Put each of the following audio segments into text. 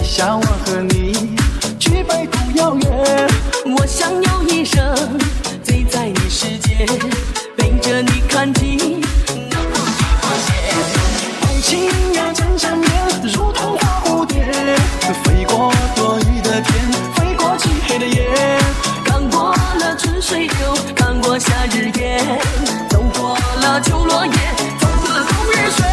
下我和你举杯不邀约。 我想有一生醉在你世界，背着你看尽那风景花谢。 爱情呀真缠绵，如同花蝴蝶，飞过多雨的天，飞过漆黑的夜， 看过了春水流，看过夏日夜，走过了秋落叶，走过了冬日雪。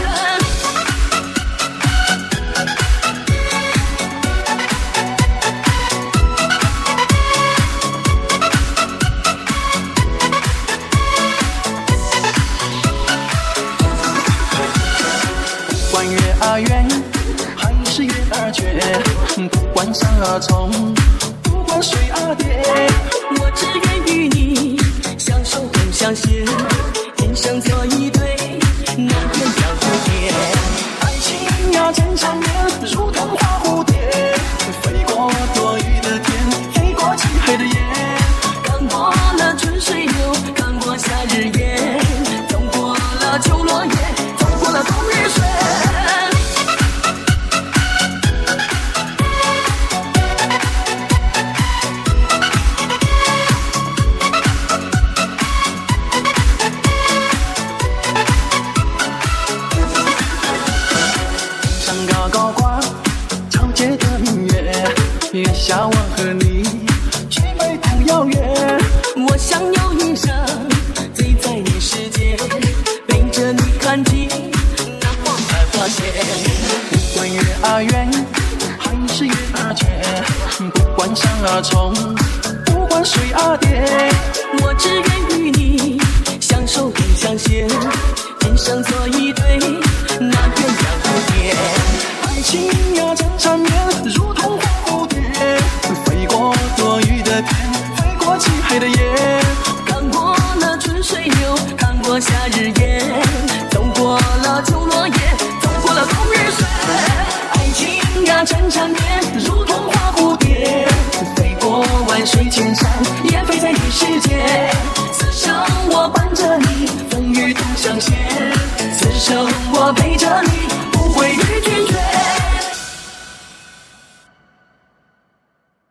不管月儿圆还是月儿缺，不管山儿重，不管水儿叠， 我只愿与你相守共相携，今生做一对那鸳鸯蝴蝶。 爱情呀真缠绵，如同花蝴蝶，飞过多雨的天，飞过漆黑的夜， 看过了春水流，看过夏日夜，走过了秋落叶，走过了冬日雪。 山高高挂皎洁的明月，月下我和你举杯不邀约。 我想有一生醉在你世界，背着你看尽那花开花谢。 不管月儿圆还是月儿缺，不管山儿重，不管水儿叠， 我只愿与你相守共相携，今生做一对那鸳鸯蝴蝶。 爱情呀真缠绵，如同花蝴蝶，飞过多雨的天，飞过漆黑的夜， 看过了春水流，看过夏日夜，走过了秋落叶，走过了冬日雪。爱情呀真缠绵，